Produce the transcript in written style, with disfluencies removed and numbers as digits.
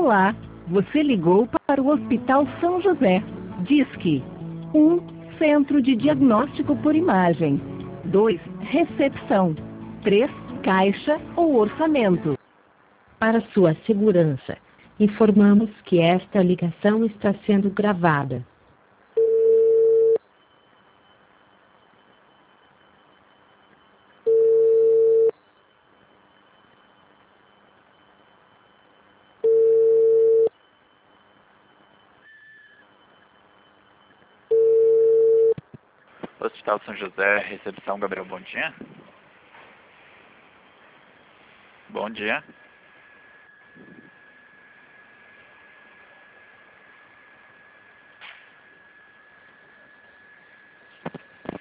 Olá, você ligou para o Hospital São José. Disque 1. Centro de Diagnóstico por Imagem. 2. Recepção. 3. Caixa ou orçamento. Para sua segurança, informamos que esta ligação está sendo gravada. Hospital São José, recepção Gabriel, bom dia. Bom dia.